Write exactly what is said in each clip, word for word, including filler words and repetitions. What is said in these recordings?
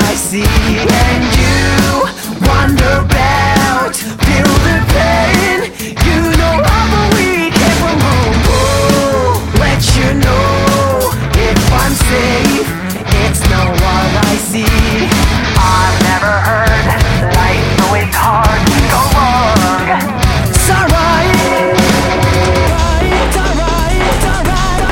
I see. And you wonder about, feel the pain. You know how we came from home. Oh, let you know if I'm safe, it's not what I see. I've never heard life going hard, go wrong. It's alright. It's alright, it's alright.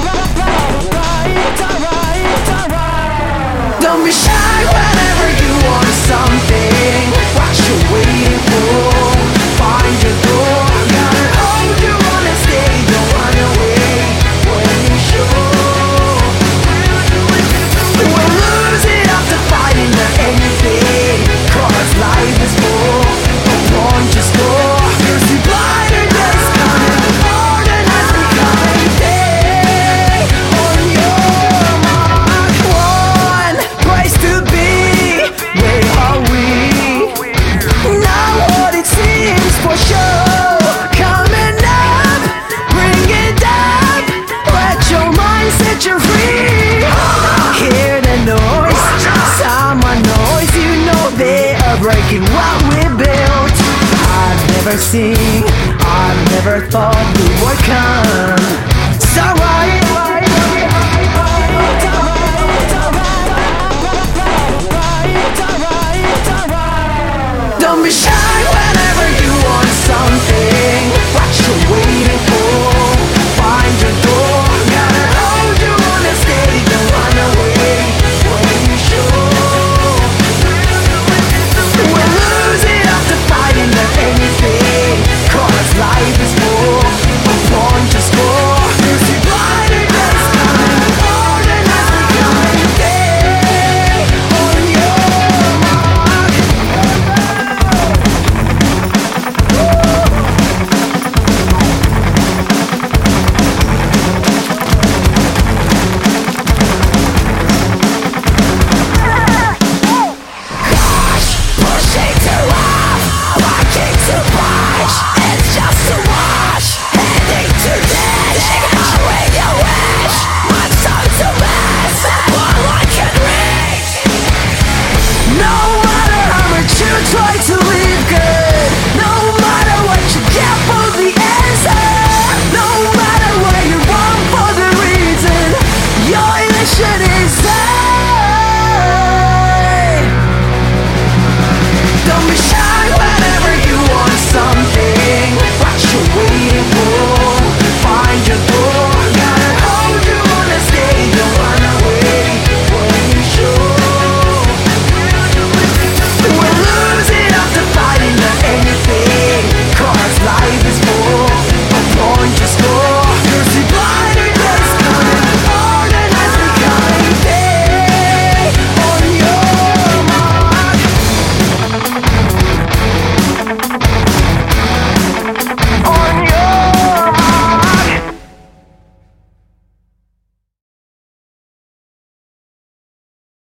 It's alright, it's alright. Don't be shy whenever you want something. What you waiting for? Find your door. Gotta hold you wanna stay, don't run away when you sure. We'll lose it after fighting the anything. Cause life is full of one just more. There's the brighter days coming, the harder nights becoming day. On your mark, one place to be. Where are we? Now what it seems for sure. Coming up, bring it up. Let your mind set you free. Hear the noise, someone knows. You know they are breaking what we built. I've never seen, I've never thought we would come. It's alright.